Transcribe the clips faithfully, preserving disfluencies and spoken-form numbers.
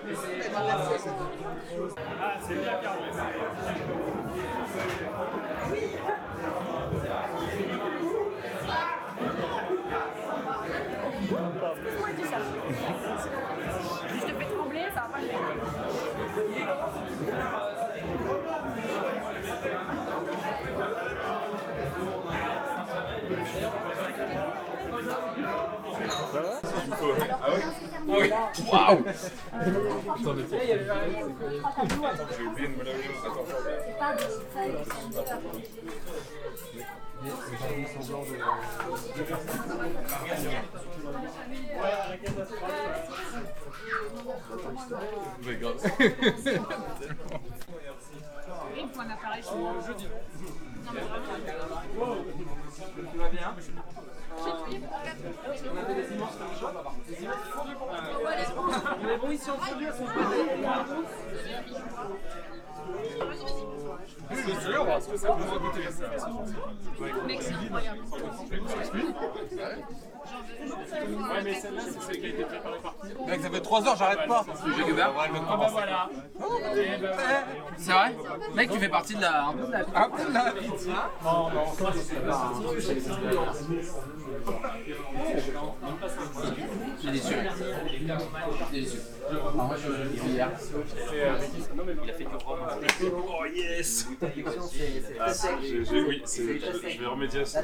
Ah, c'est bien Carl. Moi, je dis ça. Si je te fais trembler, ça va pas le faire. Ça va? Ah oui? Oui. Waouh! Attendez, j'ai oublié de me laver. C'est pas des feuilles, c'est un peu. Regarde. Oui, il faut un appareil sur moi. Jeudi. Tu vas bien? On avait des immenses comme ça. Des immenses fondus pour moi. Mais bon, ici en fondu, elles sont pas C'est dur, parce que ça vous goûter ça. Mec, c'est incroyable. Ouais, mais celle-là, c'est celle qui a été préparée par qui? Mec, ça fait trois heures, j'arrête pas. J'ai Gubert. Ah bah voilà. C'est vrai? Mec, tu fais partie de la. Un peu de la. Un peu de la. Non, non. Je suis déçu. Je suis déçu. Moi, je l'ai hier. Il a fait que Rome. Oh yes! Ah, j'ai, j'ai, oui, c'est, je, je vais remédier à ça.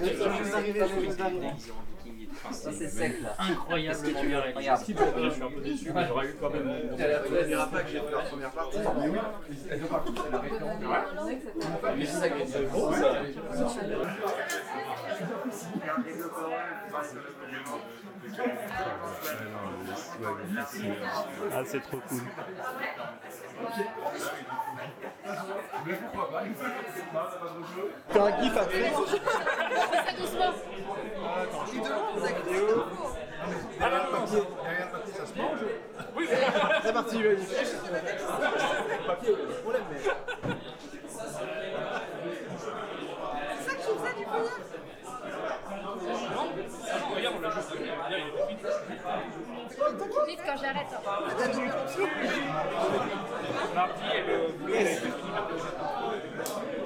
C'est sec là. Incroyable ce que tu verrais. Je suis un peu déçu, mais j'aurais eu quand même mon. Tu ne diras pas que j'ai fait la première partie. Mais oui. Mais c'est ça qui est gros, ça. Ah, c'est trop cool. T'as un gif à faire. Ça doucement. Derrière le papier, derrière le papier, ça se mange. Oui, C'est parti, vas-y. Le papier, il y a des problèmes, mais. C'est ça que tu faisais du coup hier? regarde, on l'a juste fait. Là, il est vite. Vite quand j'arrête. Mardi et le bleu, il a été fini.